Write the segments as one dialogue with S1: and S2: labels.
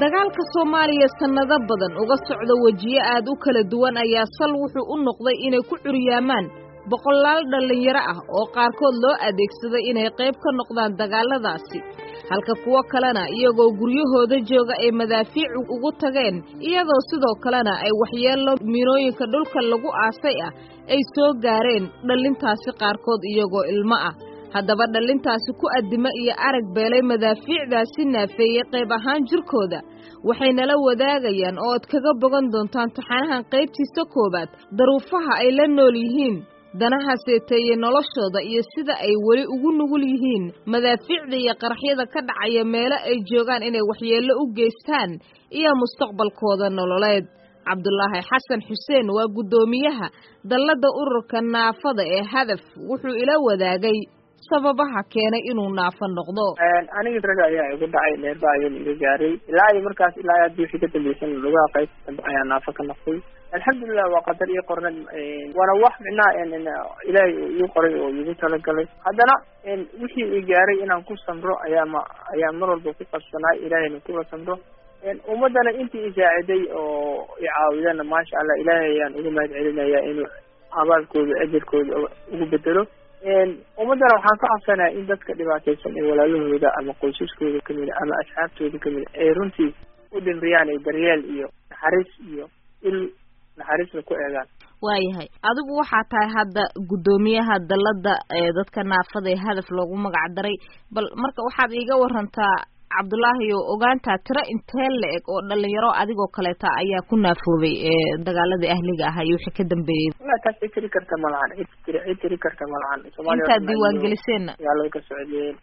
S1: dagaalka Soomaaliya sanado badan uga socda wajiye aad u kala duwan ayaa sal wuxuu u noqday inay ku curiyaamaan boqolaal dhalinyaro ah oo qaarkood loo adeegsaday inay qayb ka noqdaan dagaaladaasi halka kuwa kalena iyagoo guryahooda jooga ay madaafiic ugu tageen iyadoo sidoo kalena ay waxyeello miinooyinka dhulka lagu aasay ah ay soo gaareen dhalintaasi qaarkood iyagoo ilmo ah haddaba dhalintaasi ku adima iyo arag beelay madaafiicdaasi naafeeyay qayb ahaan jirkooda waxayna la wadaagayaan oo ad kaga bogan doontaan taxanahan qaybtiisa koobaad daruufaha ay la nool yihiin danaha seeteeye noloshooda iyo sida ay weli ugu nugul yihiin madaafiicda iyo qaraxyada ka dhacaya meelo ay joogaan inay waxyeello u geystaan iyo mustaqbalkooda nololeed Cabdullaahi Xasan Xuseen waa gudoomiyaha dallada ururka naafada ee hadaf wuxuu ila wadaagay sababaha keenay inuu naafo noqdo
S2: aniga raga ayaa igu dhacay neerba ayaan iga gaaray ilaa markaas ilaa aad bixi ka dambaysan lugaha qayb ayaa naafo ka noqday alxamdulillah waa qadar iyo qornad wana wax ilaahay uu qoray oo igu talagalay haddana wixii ii gaaray inaan ku samro ayaa mar walba ku qabsanay ilaahayna kula samro ummadana intii isaaciday oo i caawiyana maasha Allah ilaahay ayaan ugu mahad celinayaa inuu abaalkooda ajarkooda ugu bedelo ummadana waxaan ka cabsanayaa in dadka dhibaataysan ee walaalahooda ama qoysaskooda kamid ama asxaabtooda kamid ay runtii u dhimriyaan ay daryeel iyo naxariis iyo il naxariisna ku eegaan
S1: waayahay adigu waxaa tahay hadda gudoomiyaha dallada ee dadka naafada ee hadaf loogu magac daray bal marka waxaad iiga warantaa Cabdullaahi oo ogaanta tira intee leeg oo dhalinyaro adigoo kaleeta ayaa ku naafoobay ee dagaalada ahliga ah iyo wixii ka dambeeyay
S2: ma taasiri karta malahan tiri karta malahan
S1: Soomaaliya inta diiwaan geliseen
S2: yaalada ka socdeen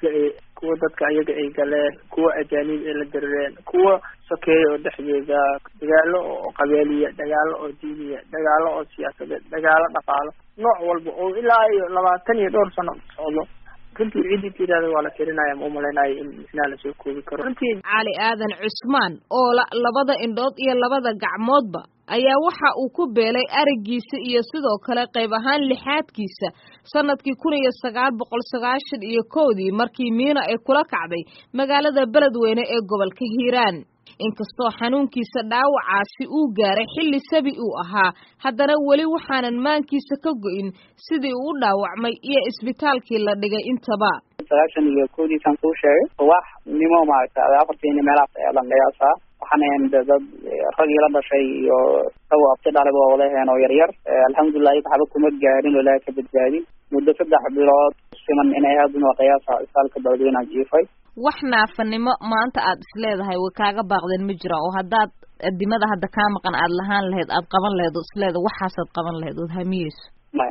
S2: kuwa dadka ayaga ay galeen kuwa ajaanib ay la direen kuwa sokeeyo oo dhexdeeda dagaalo oo qabeeliya dagaalo oo diiniya dagaalo oo siyaasadeed dagaalo dhaqaale nooc walba oo ilaa 20 iyo dhowr sano socdo runtii ciidii tirada waa la tirinaya ma umaleynaayo in isna la soo koobi karo runtii
S1: Cali Aadan Cusmaan oo labada indhood iyo labada gacmoodba ayaa waxa uu ku beelay aragiisa iyo sidoo kale qayb ahaan lixaadkiisa sanadkii 1991 markii miina ay kula kacday magaalada Beledweyne ee gobolka Hiiraan inkastoo xanuunkiisa dhaawacaasi uu gaaray xilli sabi uu ahaa haddana weli waxaanan maankiisa ka go'in sidii uu dhaawacmay iyo isbitaalkii la dhigay intaba
S3: 91 san ku sheegay wax nimo maartay 40 meelaha ayaa la qiyaasa waxaan dad rag ila dhashay iyo sababta dhalaba walaaheen oo yar alxamdulillah waxba kuma gaarin ilaa ka badbaadin muddo 3 bilood siman inay haduna qiyaasa isbitaalka Beledweyne jiifay
S1: wax naafanimo maanta aad isleedahay way kaaga baaqdeen ma jira oo hadaad adimada hadda ka maqan aad lahaan lahayd aad qaban lahayd isleedahay waxaasad qaban lahayd oo hamiis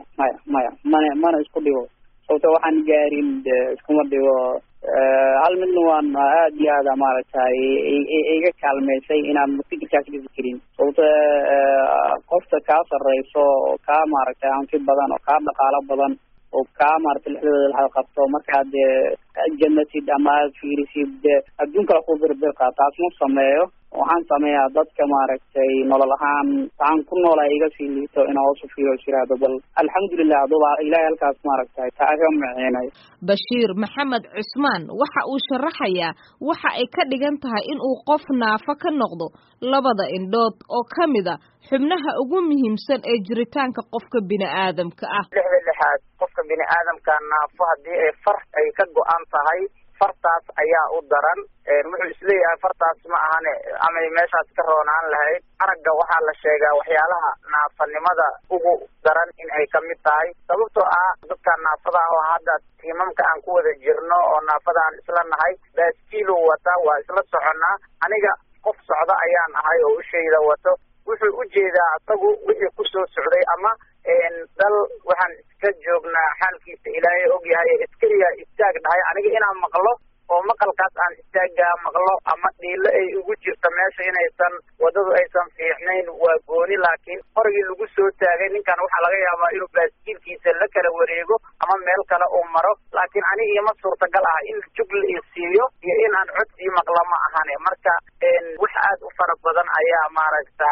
S3: mana isku dhigo sababtoo waxaan gaarin iskuma dhigo hal midna waan aad iyo aad maaragtay iga kaalmeysay inaan fikirkaas ka fikirin sababtoo qofka ka sareyso ka maaragtay aan si badan oo ka dhaqaalo badan oo ka maartay lixdooda qabto markaad jannatid ama fiirisid adduunka ku berber taas ma sameeyo waxaan sameeyaa dadka maaragtay nolol ahaan aan ku noolay iga fiilito in oo sufiyo shiraado bal alxamdulillah daba ilaahay halkaas maaragtay taaga maceenay
S1: Bashiir Maxamed Cusmaan waxa uu sharaxayaa waxa ay ka dhigan tahay in uu qof naafo ka noqdo labada indhood oo kamida xubnaha ugu muhiimsan ee jiritaanka qofka bini'aadamka ah
S4: lixaad qofka bini'aadamka naafo hadii ay far ay ka go'an tahay fartaas ayaa u daran wuxuu isleeyahay fartaas ma ahane ama meeshaas ka roonaan lahayd aragga waxaa la sheegaa waxyaalaha naafanimada ugu daran in ay kamid tahay sababtoo ah dadka naafada oo hadda tiimamka aan ku wada jirno oo naafada aan isla nahay baaskiil wata waa isla soconaa aniga qof socda ayaan ahay oo ushayda wato wuxuu u jeedaa asagu wixii ku soo socday ama dal waxaan iska joognaa xaalkiisa ilaahay og yahay iskariya istaag dhahay aniga inaan maqlo oo maqalkaas aan istaagaa maqlo ama dhiilo ay ugu jirto meesha inaysan wadadu aysan fiicnayn waa gooni laakiin qorigii lagu soo taagay ninkan waxaa laga yaabaa inuu baaskiilkiisa la kala wareego ama meel kale uu maro laakiin aniga ima suurtagal ah in jugl isiiyo iyo inaan cod sii maqlo ma ahane marka wax aad u fara badan ayaa maaragtaa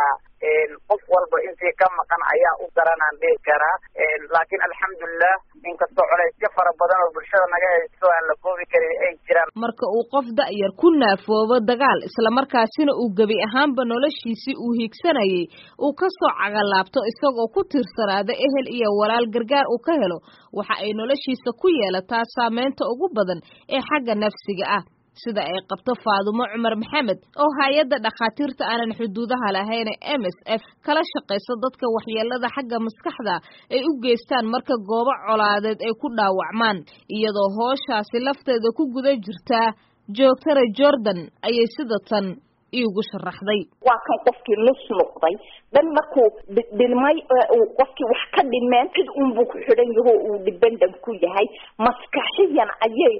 S4: qof walba intii ka maqan ayaa u daranaan dhihi karaa laakiin alxamdulilah inkastoo culaysyo fara badan oo bulshada naga haysto aan la koobi karin ay jiraan.
S1: Marka uu qof da'yar ku naafoobo dagaal islamarkaasina uu gebi ahaanba noloshiisii uu hiigsanayay uu ka soo cagalaabto isagoo ku tiirsanaada ehel iyo walaal gargaar uu ka helo waxa ay noloshiisa ku yeelataa saameynta ugu badan ee xagga nafsiga ah sida ay qabto Faadumo Cumar Maxamed oo hay'adda dhakhaatiirta aanan xuduudaha lahayn MSF kala shaqeysa dadka waxyeelada xagga maskaxda ay u geystaan marka goobo colaadeed ay ku dhaawacmaan iyadoo hooshaasi lafteeda ku guda jirta Joogtare Jordan ayay sida tan iugu sharaxday.
S5: waa kan qofkii nus noqday dan markuu dhilmay qofkii wax ka dhimeen cid unbuu ku xidhan yahay uu dibandam ku yahay maskaxiyan ayay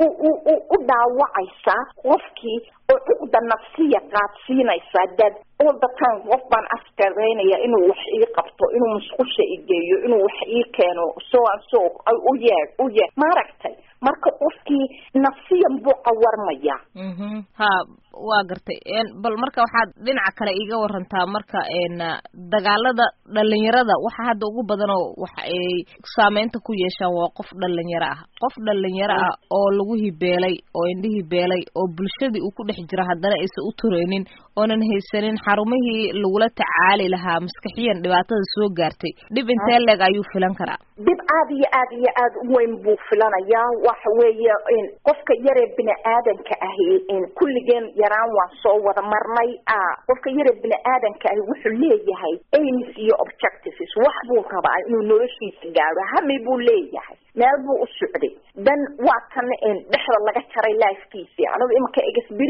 S5: u dhaawacaysaa qofkii oo cuqda nafsiya qaadsiinaysaa dad all the time qof baan askareynaya inuu wax ii qabto inuu musqusha i geeyo inuu wax ii keeno so u yeed maaragtay marka qofkii nafsiyan buu qawarmaya.
S1: ha waa gartay bal marka waxaad dhinaca kale iiga warantaa marka dagaalada dhalinyarada waxa hadda ugu badan oo waxa ay saameynta ku yeeshaan waa qof dhalinyaro ah oo lagu hibeelay oo indhihi beelay oo bulshadii uu ku dhex jira haddana aysan u tureynin oonan haysanin xarumihii lagula tacaali lahaa maskaxiyan dhibaatada soo gaartay dhib intee leeg ayuu filan karaa?
S5: dib aad iyo aad u weyn buu filanayaa waxa weeye qofka yaree bini aadanka ahi kulligeen yaraan waan soo wada marnay qofka yaree bini aadanka ahi wuxuu leeyahay aims iyo objectives wax buu rabaa inuu noloshiisa gaaro hami buu leeyahay meel buu u socday dan waa kan dhexda laga jaray lifekiisa anigu imika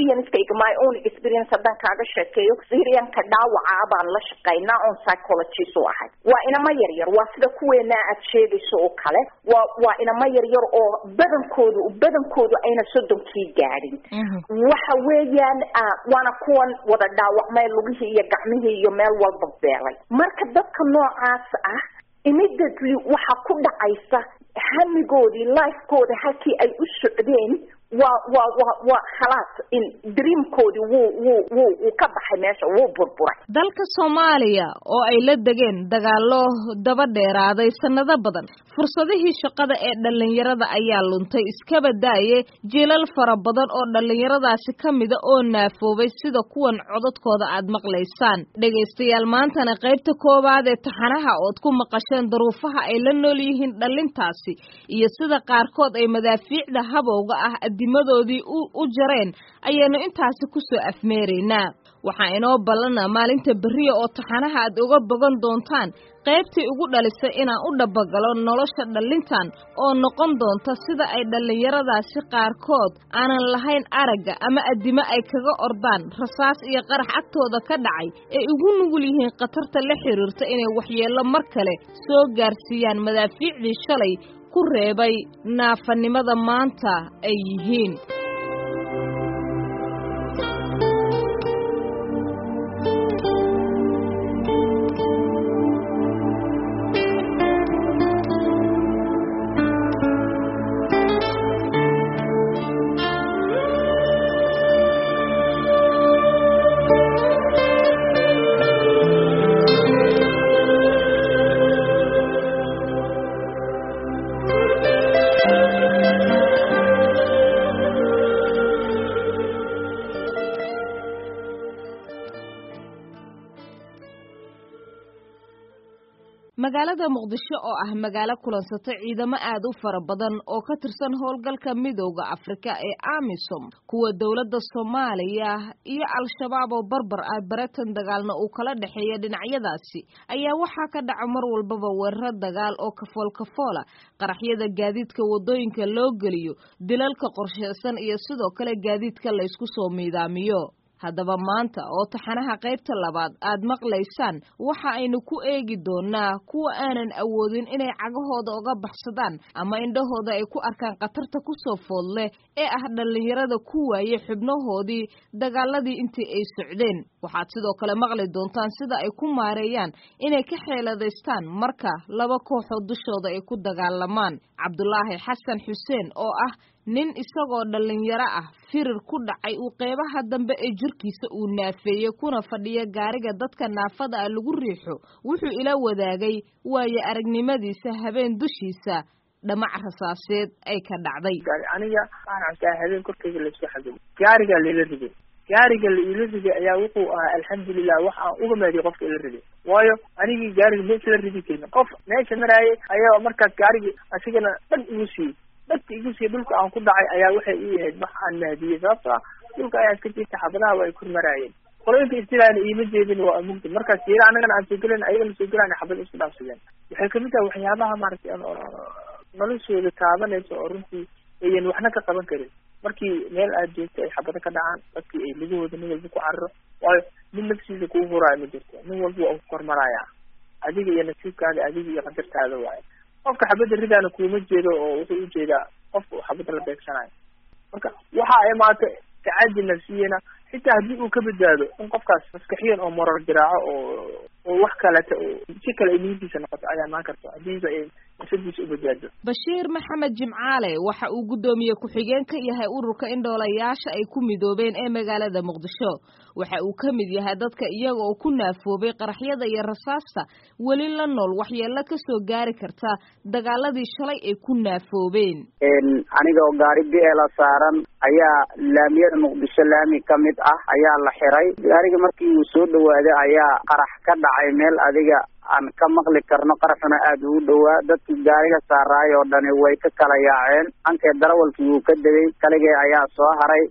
S5: my own experience haddaan kaaga sheekeeyo syrianka dhaawaca baan la shaqaynaa on psychologist u ahay waa inama yaryar waa sida kuweena aad sheegayso oo kale waa inama yaryar oo badankoodu ayna 30 gaadhin waxa weeyaan waana kuwan wada dhaawacmay lugihii iyo gacmihii iyo meel walba beelay marka dadka noocaas ah immediately waxa ku dhacaysa hamigoodii lifekooda halkii ay u socdeen waa khalaas in dreamkoodii wuu ka baxay meesha wuu burburay.
S1: dalka Soomaaliya oo ay la degeen dagaalo daba dheeraaday sanado badan fursadihii shaqada ee dhalinyarada ayaa luntay iska badaaye jiilal fara badan oo dhalinyaradaasi kamida oo naafoobay sida kuwan codadkooda aad maqlaysaan dhageystayaal maantana qaybta koobaad ee taxanaha ood ku maqasheen daruufaha ay la nool yihiin dhalintaasi iyo sida qaarkood ay madaafiicda habowga ah dimadoodii u jareen ayaynu intaasi ku soo afmeeraynaa waxaa inoo balana maalinta beriya oo taxanaha aad uga bogan doontaan qaybtii ugu dhalisay inaan u dhabagalo nolosha dhalintan oo noqon doonta sida ay dhalinyaradaasi qaarkood aanan lahayn aragga ama adimo ay kaga ordaan rasaas iyo qarax agtooda ka dhacay ee ugu nugul yihiin khatarta la xiriirta inay waxyeello mar kale soo gaarsiiyaan madaafiicdii shalay ku reebay naafanimada maanta ay yihiin. magaalada Muqdisho oo ah magaalo kulansata ciidamo aad u fara badan oo ka tirsan howlgalka midowga Afrika ee AMISOM kuwa dawladda Soomaaliya iyo al-shabaab oo barbar ah baratan dagaalna uu kala dhaxeeyo dhinacyadaasi ayaa waxa ka dhaca mar walba weerar dagaal oo kafool-kafoola qaraxyada gaadiidka wadooyinka loo geliyo dilalka qorsheysan iyo sidoo kale gaadiidka la isku soo miidaamiyo haddaba maanta oo taxanaha qaybta labaad aad maqlaysaan waxa aynu ku eegi doonaa kuwa aanan awoodin inay cagahooda uga baxsadaan ama indhahooda ay ku arkaan khatarta ku soo foodle ee ah dhalinyarada ku waayay xubnahoodii dagaaladii intii ay socdeen waxaad sidoo kale maqli doontaan sida ay ku maareeyaan inay ka xeeladaystaan marka laba kooxood dushooda ay ku dagaalamaan Cabdulaahi Xasan Xuseen oo ah nin isagoo dhalinyaro ah firir ku dhacay uu qeybaha dambe ee jirkiisa uu naafeeyey kuna fadhiya gaariga dadka naafada ah lagu riixo wuxuu ila wadaagay waayo aragnimadiisa habeen dushiisa dhamac rasaaseed ay ka dhacday.
S2: aniga waxaan arkaa habeen korkeyga laysku xaday gaariga la riday gaariga la riday ayaa wuxuu ahaa alxamdulilah wax aan uga maadiyay qofka ila riday waayo anigii gaariga meesha la ridi karin qof meesha maraayay ayaa markaas gaarigii asigana dhan igu siiyey dadka igu siiyey dhulka aan ku dhacay ayaa waxay ii ahayd wax aan maadiyey sababtoo ah dhulka ayaa iska jirta xabadaha waa ay kor maraayeen qoloyinka istilaana iima jeedin waa mugdi markaas yeela anagana aan soo gelayn ayagana soo gelaan xabad isku dhaafsadeen waxay kamid tahay waxyaabaha maaragtay noloshooda taabanaysa oo runtii ayan waxna ka qaban karin markii meel aad joogto ay xabado ka dhacaan dadkii ay ligahooda nin walba ku cararo waayo nin nafsiisa kuu huraayo ma jirto nin walba waa ku kormaraaya adiga iyo nasiibkaada adiga iyo qadartaada waayo qofka xabadda ridaana kuuma jeedo oo wuxuu ujeedaa qofka uu xabadda la beegsanayo marka waxa ay maata tacadi nafsiyana xitaa haddii uu ka badbaado in qofkaas maskaxiyan oo moral jiraaco oo wax kaleta oo si kale ay niyadiisa noqoto ayaa imaan karto haddiiba ay nafsadiisa u badbaado.
S1: Bashiir Maxamed Jimcaale waxa uu gudoomiye ku-xigeen ka yahay ururka indhoolayaasha ay ku midoobeen ee magaalada Muqdisho waxa uu ka mid yahay dadka iyaga oo ku naafoobay qaraxyada iyo rasaasta weli la nool waxyeello ka soo gaari karta dagaaladii shalay ay ku naafoobeen.
S3: aniga oo gaari la saaran ayaa laamiyada Muqdisho laami ka mid ah ayaa la xiray gaariga markii uu soo dhawaaday ayaa qarax ka dhacay meel adiga aan ka maqli karno qaraxna aad ugu dhawaa dadkii gaariga saaraay oo dhani way ka kala yaaceen ankee darawalkii uu ka degay kaligee ayaa soo haray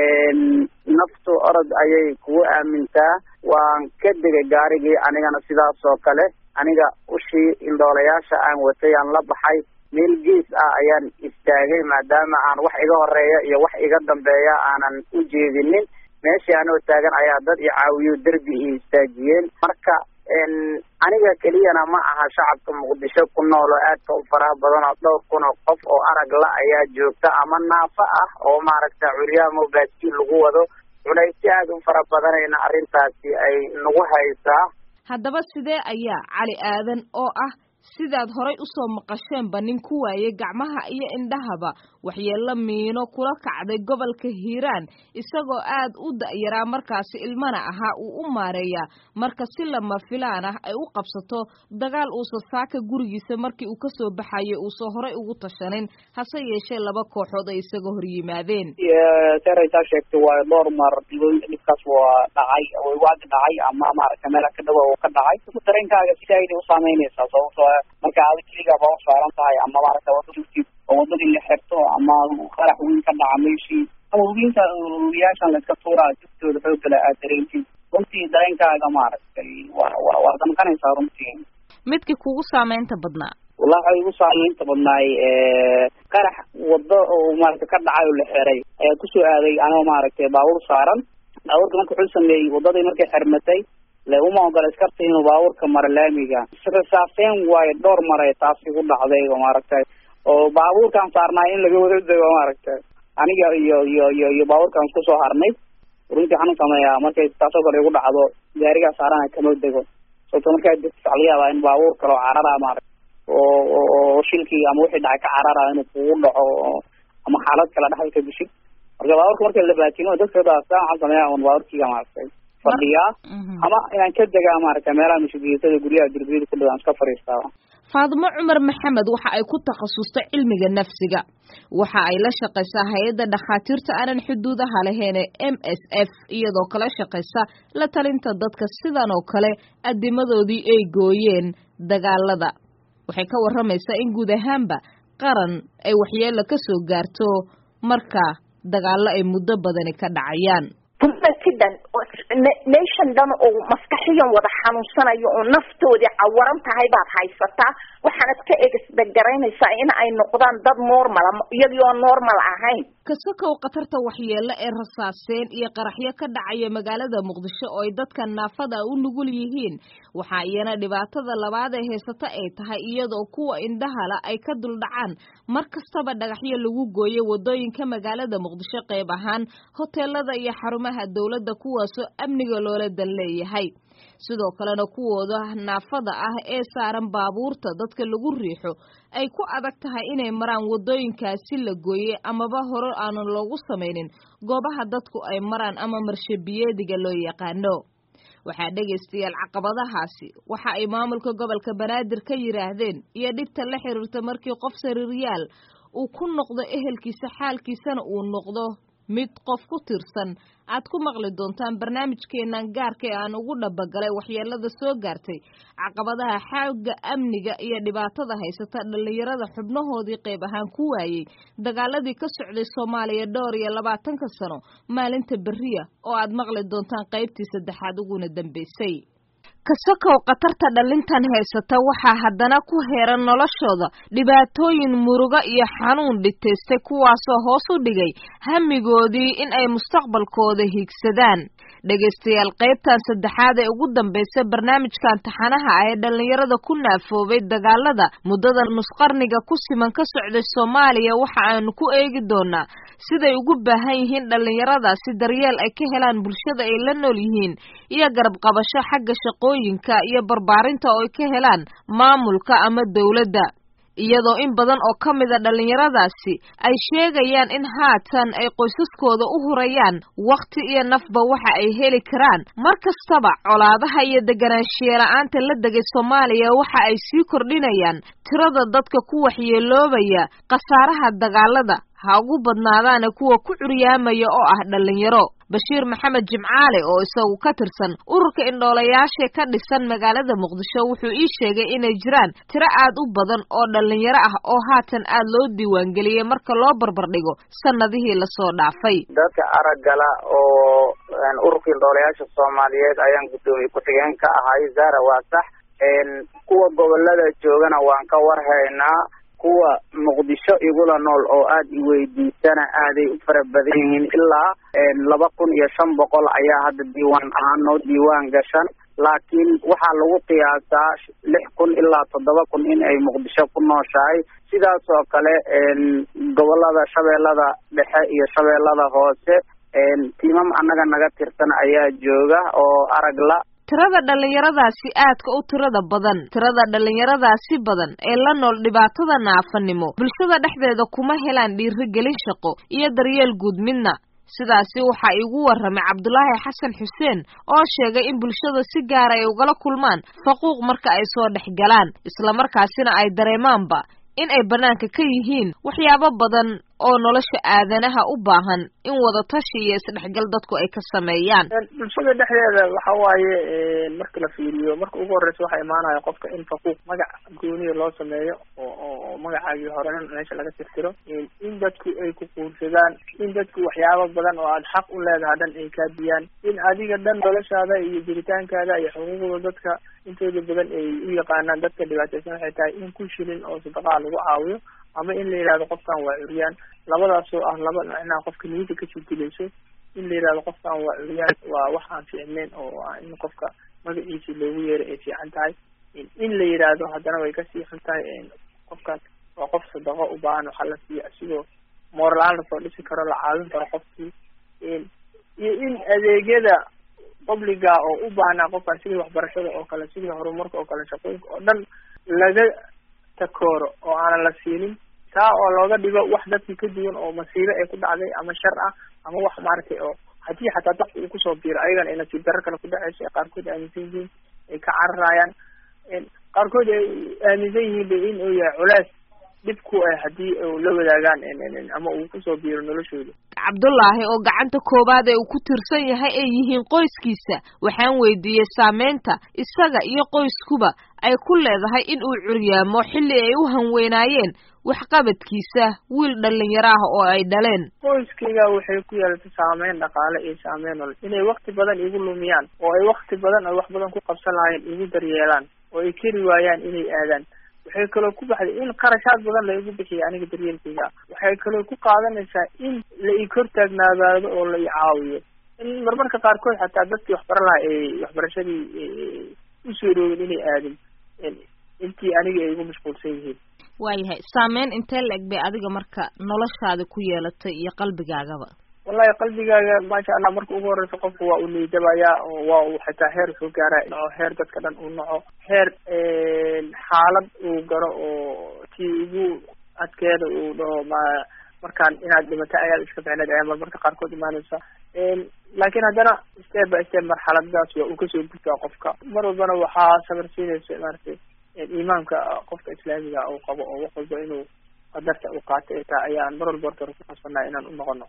S3: naftu orod ayay kugu aamintaa waan ka degay gaarigii anigana sidaas oo kale aniga ushii indhoolayaasha aan watay aan la baxay meel gees ah ayaan istaagay maadaama aan wax iga horeeya iyo wax iga dambeeya aanan u jeedinin meeshii anoo taagan ayaa dad i caawiyo derbi i istaajiyeen marka aniga keliyana ma aha shacabka Muqdisho ku nool oo aadka u faraha badan oo dhowr kun oo qof oo arag la ayaa joogta ama naafa ah oo maaragta curyaamo baaskiil lagu wado culays aad u fara badanayna arrintaasi ay nagu haysaa.
S1: haddaba sidee ayaa Cali Aadan oo ah sidaad horay u soo maqasheenba nin ku waayay gacmaha iyo indhahaba waxyeello miino kula kacday gobolka Hiiraan isagoo aad u da'yaraa markaasi ilmana ahaa uu u maareeyaa marka si lama filaan ah ay u qabsato dagaal uu saaka gurigiisa markii uu ka soo baxayay uu soo horay ugu tashanin hase yeeshee laba kooxood ay isaga hor yimaadeen.
S3: Sarayta sheegtay waa dhowr mar dhibkaas waa dhacay ama maaragtay meel ka dhaw oo ka dhacay dareenkaaga sidee u saameynaysaa sababtoo marka aad kaliya baa saaran tahay ama maaragtay wadadii la xirto ama qarax weyn ka dhaca meeshii ama hubinta yaashan la iska tuuraa jirtooda xoog kale aad dareentiin runtii dareenkaaga maaragtay waa damqanaysaa runtii.
S1: midkii kugu saameynta badnaa
S3: wallahi ugu saameynta badnaay qarax wado oo maaragtay ka dhacay oo la xiray ayaa ku soo aaday anoo maaragtay baabuur saaran baabuurka markuu xul sameeyay wadadii markay xirmatay la uma ogola iskartay inuu baabuurka maro laamiga saafeen waayo dhowr maray taasi ku dhacday oo maaragtay oo baabuurkan saarnaa in laga wada dego maaragtay aniga iyo baabuurkan isku soo harnay runtii xanuun sameeyaa markay taasoo kale igu dhacdo gaariga saarana kama dego sababtoo markaa degtay in baabuur kale oo carara maaragtay oo shilkii ama wixii dhacay ka carara inuu kugu dhaco ama xaalad kale dhaxal ka bishid marka baabuurka marka la baatimo dadka waxaan sameeyaa un baabuurkiga maaragtay fadhiyaa ama inaan ka degaa maaragtay meelaha mashruuciyada guryaha derbiyada ku dhawaan iska fariistaa.
S1: Faadimo Cumar Maxamed waxa ay ku takhasustay cilmiga nafsiga waxa ay la shaqaysaa hay'adda dhakhaatiirta aanan xuduudaha lahayn ee MSF iyadoo kala shaqaysa la talinta dadka sidan oo kale adimadoodii ay gooyeen dagaalada waxay ka waramaysaa in guud ahaanba qaran ay waxyeello ka soo gaarto marka dagaalo ay muddo badani ka dhacayaan.
S5: sidan nation dhan oo maskaxiyan wada xanuunsanayo oo naftoodii cawaran tahay baad haysataa waxaanad ka eegisdagaraynaysaa in ay noqdaan dad normal iyagoo normal ahayn.
S1: kasokow qatarta waxyeello ee rasaaseen iyo qaraxyo ka dhacaya magaalada Muqdisho oo ay dadka naafada u nugul yihiin waxa iyana dhibaatada labaad ee heysata ay tahay iyadoo kuwa indhahala ay ka duldhacaan markastaba dhagaxyo lagu gooyo wadooyinka magaalada Muqdisho qayb ahaan hoteelada iyo xarumaha dawladda kuwaasoo amniga loola dan leeyahay sidoo kalena kuwooda naafada ah ee saaran baabuurta dadka lagu riixo ay ku adag tahay inay maraan waddooyinkaasi la gooyey amaba hore aanan loogu samaynin goobaha dadku ay maraan ama marshabiyeediga loo yaqaano. waxaa dhegaystayaal caqabadahaasi waxa ay maamulka gobolka Banaadir ka yiraahdeen iyo dhibta la xiriirta markii qof sariiryaal uu ku noqdo ehelkiisa xaalkiisana uu noqdo mid qof ku tirsan. aad ku maqli doontaan barnaamijkeenan gaarka ee aan ugu dhabagalay waxyeelada soo gaartay caqabadaha xagga amniga iyo dhibaatada haysata dhalinyarada xubnahoodii qayb ahaan ku waayey dagaaladii ka socday Soomaaliya dhowr iyo 20 sano maalinta beriya oo aad maqli doontaan qaybtii saddexaad uguna dambeysay. kasakow qatarta dhalintan haysata waxaa haddana ku heeran noloshooda dhibaatooyin murugo iyo xanuun dhiteystay kuwaasoo hoos u dhigay hamigoodii in ay mustaqbalkooda hiigsadaan. dhegaystayaal qaybtan saddexaad ee ugu dambaysa barnaamijkan taxanaha ah ee dhalinyarada ku naafoobay dagaalada muddada nusqarniga ku siman ka socday Soomaaliya waxa aanu ku eegi doonaa siday ugu baahan yihiin dhalinyaradaasi daryeel ay ka helaan bulshada ay la nool yihiin iyo garab qabasho xagga shaqooyinka iyo barbaarinta oo ay ka helaan maamulka ama dawladda. iyadoo in badan oo ka mid a dhalinyaradaasi ay sheegayaan in haatan ay qoysaskooda u hurayaan waqti iyo nafba waxa ay heli karaan markastaba colaadaha iyo deganaanshiye la'aanta la degay Soomaaliya waxa ay sii kordhinayaan tirada dadka ku waxyeeloobaya khasaaraha dagaalada ha ugu badnaadaan kuwa ku curyaamaya oo ah dhalinyaro. Bashiir Maxamed Jimcaale oo isagu ka tirsan ururka indhoolayaasha ka dhisan magaalada Muqdisho wuxuu ii sheegay inay jiraan tiro aad u badan oo dhalinyaro ah oo haatan aad loo diiwaan geliyay marka loo barbar dhigo sanadihii la soo dhaafay.
S4: dadka aragala oo ururka indhoolayaasha Soomaaliyeed ayaan gudoomiye ku-xigeen ka ahay Zara Waasax kuwa gobolada joogana waan ka warhaynaa kuwa Muqdisho igula nool oo aad i weydiisana aaday u fara badan yihiin ilaa 2500 ayaa hadda diiwaan ahaan noo diiwaan gashan laakiin waxaa lagu qiyaasaa 6000 ilaa 7000 in ay Muqdisho ku nooshahay. sidaas oo kale gobolada Shabeellada Dhexe iyo Shabeellada Hoose tiimam annaga naga tirsan ayaa jooga oo aragla.
S1: tirada dhalinyaradaasi aadka u tirada dhalinyaradaasi badan ee la nool dhibaatada naafanimo bulshada dhexdeeda kuma helaan dhiirigelin shaqo iyo daryeel guud midna. sidaasi waxa igu waramay Cabdulaahi Xasan Xuseen oo sheegay in bulshada si gaar ah ay ugala kulmaan faquuq marka ay soo dhexgalaan isla markaasina ay dareemaanba in ay banaanka ka yihiin waxyaabo badan oo nolosha aadanaha u baahan in wada tashi iyo isdhexgal dadku ay ka sameeyaan.
S2: bulshada dhexdeeda waxa waaye marka la fiiriyo marka ugu horeysa waxa imaanaya qofka in faquuq magac gooniyo loo sameeyo oo magacaagii horena meesha laga tirtiro in dadku ay ku quursadaan in dadku waxyaabo badan oo aad xaq u leedahay dhan ay ka diyaan in adiga dhan noloshaada iyo jiritaankaada iyo xuquuqda dadka intooda badan ay u yaqaanaan dadka dhibaataysan waxay tahay in ku shilin oo sadaqaa lagu caawiyo ama in la yiraahdo qofkan waa curyaan labadaas oo ah laba dhinac qofka niyada ka shaqeeyay in la yiraahdo qofkan waa curyaan waa wax aan fiicneen oo in qofka magaciisa loogu yeero ay fiican tahay in la yiraahdo haddana way ka sii xun tahay qofkan waa qof sadaqo u baahan waxa la siiyo asigoo moral soo dhisi karo la caawin karo qofkii iyo in adeegyada publiga oo u baahnaa qofkan sidii waxbarashada oo kale sidii horumarka oo kale shaqooyinka oo dhan laga takooro oo aan la siinin taa oo looga dhigo wax dadkii ka duwan oo masiibo ay ku dhacday ama shar ah ama wax maartay oo hadii xataa dadku uu ku soo biiro ayagana in si darar kale ku dhacayso qaarkood aaminsan yihiin ay ka cararayaan qaarkood ay aaminsan yihiin in uu yahay culays dibku ay hadii uu la wadaagaan ama uu ku soo biiro noloshooda.
S1: Cabdulaahi oo gacanta koobaad ee uu ku tirsan yahay ay yihiin qoyskiisa waxaan weydiiyay saameynta isaga iyo qoyskuba ay ku leedahay in uu curyaamo xilli ay u hanweenayeen waxqabadkiisa wiil dhalinyaro ah oo ay dhaleen.
S2: qoyskiga waxay ku yeelatay saameyn dhaqaale iyo saameyn nolol inay waqti badan igu lumiyaan oo ay waqti badan ay wax badan ku qabsan lahayn igu daryeelaan oo ay kari waayaan inay aadaan. waxay kaloo ku baxday in qarashaad badan la igu bixiyo aniga daryeelkayga waxay kaloo ku qaadanaysaa in la ii kor taagnaado oo la ii caawiyo in marmarka qaarkood xataa dadkii waxbaran lahaa ay waxbarashadii u soo roogin inay aadin intii aniga ay igu mashquulsan yihiin.
S1: waayahay saameyn intee la eg bay adiga marka noloshaada ku yeelatay iyo qalbigaagaba?
S2: wallahi qalbigaaga maasha allah marka ugu horeysa qofku waa uu niidabaya waa uu xitaa heer soo gaara oo heer dadka dhan uu naco heer xaalad uu garo oo tii ugu adkeeda uu dhaho markaan inaad dhimato ayaad iska ficneed ayaa marmarka qaarkood imaanaysa laakiin haddana step by step marxaladadaas waa uu kasoo gudbaa qofka mar walbana waxaa sabar siinaysa maaragtay iimaanka qofka islaamiga uu qabo oo wax walba inuu qadarta uu qaato ay tahay ayaan mar walba horta ku qasbanaa inaan u noqono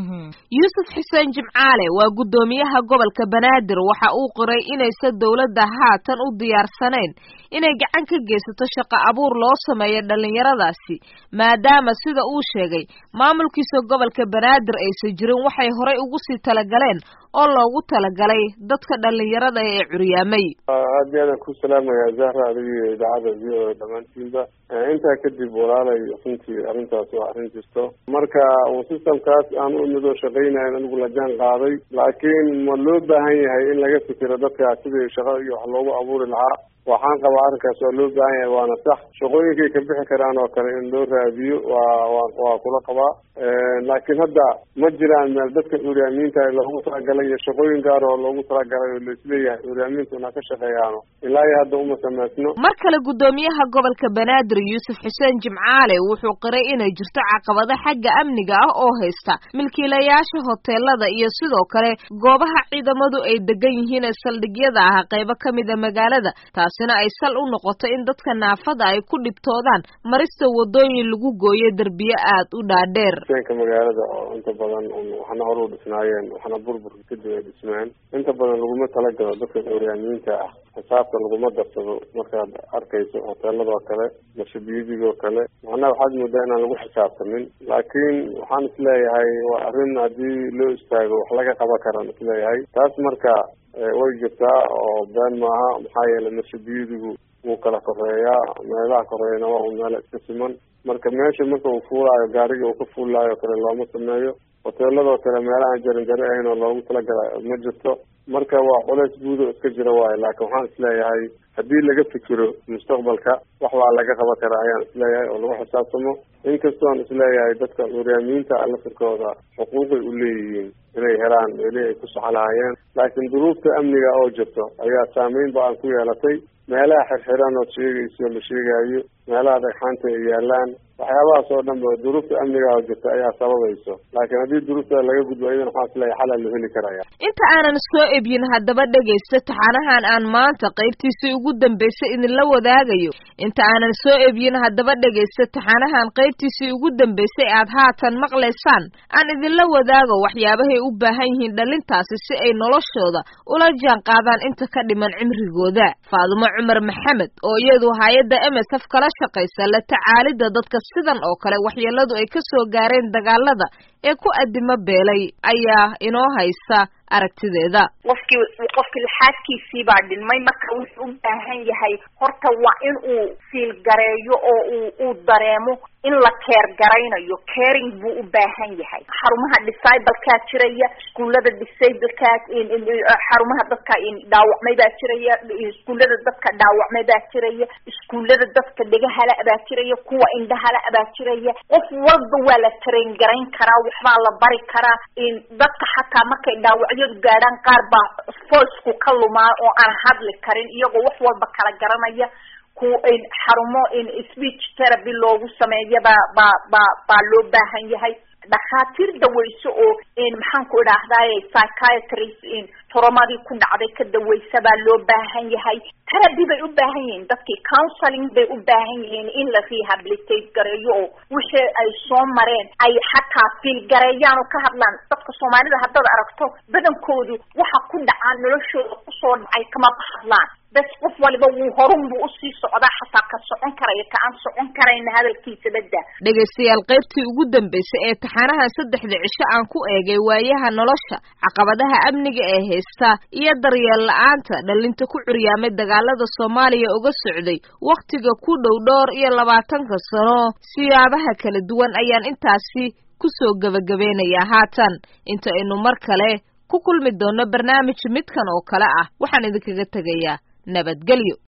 S1: yuusuf xuseen jimcaale waa guddoomiyaha gobolka banaadir waxa uu qoray inaysan dawladda haatan u diyaarsanayn inay gacan ka geysato shaqo abuur loo sameeyo dhallinyaradaasi maadaama sida uu sheegay maamulkiisa gobolka banaadir aysan jirin waxay horay ugu sii talagaleen oo loogu talagalay dadka dhallinyarada ee curyaamay.
S6: aad iyo aad ku salaamaya Zahra adiga idaacada iyo dhamaantiinba intaa kadib walaalay runtii arrintaas waa arrin jirto marka systemkaas aan u nido shaqeynayna anigu la jaan qaaday laakiin ma loo baahan yahay in laga fikiro dadka sidii shaqo iyo wax loogu abuuri lahaa waxaan qabaa arrinkaas waa loo baahan yahay waana sax shaqooyinkay ka bixi karaan oo kale in loo raadiyo waa kula qabaa laakiin hadda ma jiraan meel dadka curyaamiinta loogu talagalay iyo shaqooyin gaar oo loogu talagalay oo laisleeyahay curyaamiintuna ka shaqeeyaano ilaa iyo hadda uma samaysno.
S1: mar kale guddoomiyaha gobolka banaadir yuusuf xuseen jimcaale wuxuu qiray inay jirto caqabado xagga amniga ah oo haysta milkiilayaasha hoteelada iyo sidoo kale goobaha ciidamadu ay degan yihiin ee saldhigyada ah qaybo ka mid a magaalada taasina ay sal u noqoto in dadka naafada ay ku dhibtoodaan marista wadooyin lagu gooyo derbiye aad u dhaadheer.
S6: magaalada oo inta badan waxna hor u dhisnaayeen waxna burburka kadib ay dhismeen inta badan laguma talagalo dadka curyaamiinta ah xisaabta laguma darsado markaad arkayso hoteeladoo kale mashabiyadigo kale macnaha waxaad moodaa inaan lagu xisaabtamin laakiin waxaan isleeyahay waa arrin haddii loo istaago wax laga qaban karaan isleeyahay taas marka way jirtaa oo been maaha maxaa yeelay mashabiyadigu wuu kala koreeyaa meelaha koreeyana waa un meela iska siman marka meesha marka uu fuulaayo gaariga uu ka fuulaayo kale looma sameeyo hoteeladoo kale meelahaan jaranjaro ahayn oo loogu talagala ma jirto marka waa culays guud oo iska jira waayo laakiin waxaan isleeyahay haddii laga fikiro mustaqbalka wax waa laga qaban karaa ayaan isleeyahay oo lagu xisaabtamo inkastoon isleeyahay dadka curyaamiinta lafirkooda xuquuqay u leeyihiin inay helaan meelihii ay ku saxlahaayeen laakiin duruufta amniga oo jirto ayaa saameyn ba aan ku yeelatay meelaha xirxiran ood sheegayso la sheegayo meelaha dhagxaanta ay yaalaan waxyaabahaas oo dhan ba duruufta amniga oo jirta ayaa sababayso laakiin haddii duruufta laga gudbo idan waxaan isleeyahay xalal loo heli karaya.
S1: inta aanan soo ebyin haddaba dhegaysta taxanahan aan maanta qaybtiisii ugu dambeysay idinla wadaagayo inta aanan soo ebyin haddaba dhegaysta taxanahan qaybtiisii ugu dambeysay aad haatan maqlaysaan aan idinla wadaago waxyaabahay u baahan yihiin dhalintaasi si ay noloshooda ula jaan qaadaan inta ka dhiman cimrigooda. Faadumo Cumar Maxamed oo iyadu hay'adda MSF kala shaqaysa la tacaalida dadka sidan oo kale waxyeeladu ay ka soo gaareen dagaalada ee ku adimo beelay ayaa inoo haysa aragtideeda.
S5: qofkii xaaskiisii baa dhimay marka wuxuu u baahan yahay horta waa in uu fiil gareeyo oo uu dareemo in la keer garaynayo caring buu u baahan yahay. xarumaha disablekaa jiraya iskuullada disablekaa xarumaha dadka dhaawacmay baa jiraya iskuullada dadka dhaawacmay baa jiraya iskuullada dadka dhegahala baa jiraya kuwa indhahala baa jiraya qof walba waa la train garayn karaa waxbaa la bari karaa dadka xataa markay dhaawacyadu gaadhaan qaar baa voiceku ka lumaa oo aan hadli karin iyagoo wax walba kala garanaya xarumo speech therapy loogu sameeya baa loo baahan yahay. dhakhaatiir daweyso oo maxaan ku idhaahdaye psychiatrist toromadii ku dhacday ka daweysa baa loo baahan yahay. therapy bay u baahan yihiin dadkii counseling bay u baahan yihiin in la rehabilitate gareeyo oo wixii ay soo mareen ay xataa fiil gareeyaan oo ka hadlaan. dadka Soomaalida haddaad aragto badankoodu waxa ku dhacaa noloshooda kusoo dhacay kama hadlaan bas qof waliba wuu horun buu usii socdaa xataa ka socon karaya ka aan socon karayna hadalkiisa badda.
S1: dhegaystayaal qaybtii ugu dambeysay ee taxanahan 3 cisho aan ku eegay waayaha nolosha caqabadaha amniga ee haysta iyo daryeel la'aanta dhalinta ku curyaamay dagaalada Soomaaliya uga socday waqtiga ku dhow dhowr iyo 20 sano siyaabaha kala duwan ayaan intaasi ku soo gabagabeenayaa haatan inta aynu mar kale ku kulmi doono barnaamij midkan oo kale ah waxaan idinkaga tagayaa nabadgelyo.